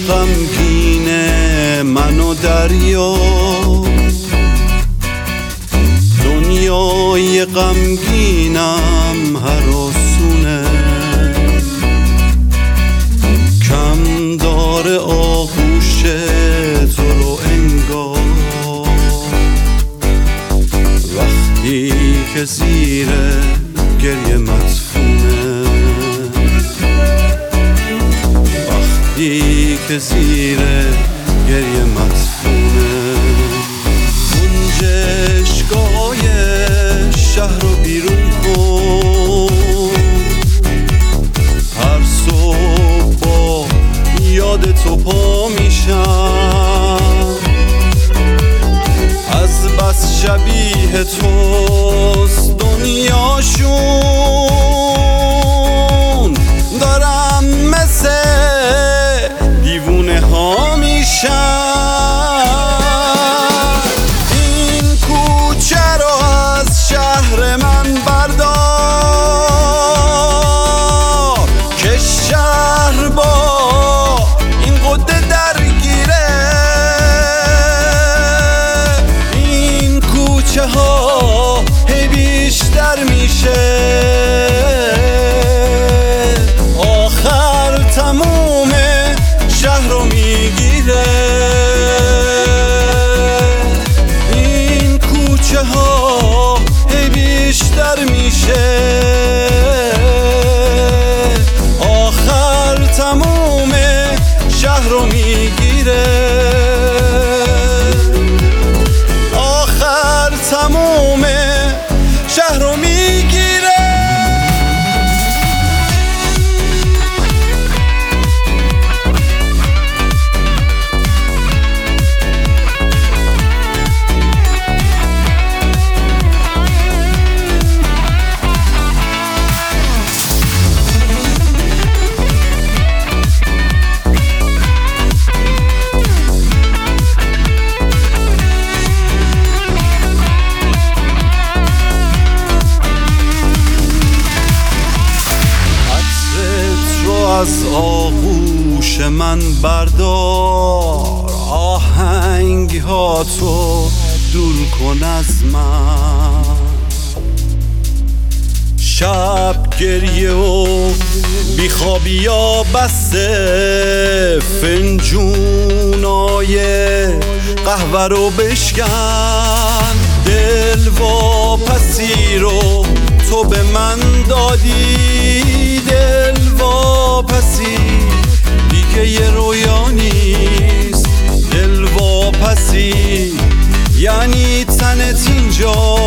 غمگین من و دریا، دنیای غمگینم هراسونه، کم داره آغوش تو رو انگار، وقتی که زیر گریه مدفونه، وقتی که زیر گریه مدفونه. گنجشگاه شهر رو بیرون کن، هر صبح با یاد تو پا میشم، از بس شبیه توست دنیاشون، دارم مثل دیوونه ها میشم. این کوچه رو از شهر من بردار که شهر با این قده درگیره، این کوچه ها هی بیشتر میشه، آخر تموم شهر رو میگیره، این کوچه ها هی بیشتر میشه، آخر تموم شهر رو میگیره، آخر تموم شهر رو میگیره. از آغوش من بردار، آهنگ ها تو دور کن از من، شب گریه و بیخوابی ها بسته، فنجونای قهوه رو بشکن، دل واپسی رو تو به من دادی، دل واپسی دیگه یه رویا نیست، دل واپسی یعنی تنت اینجا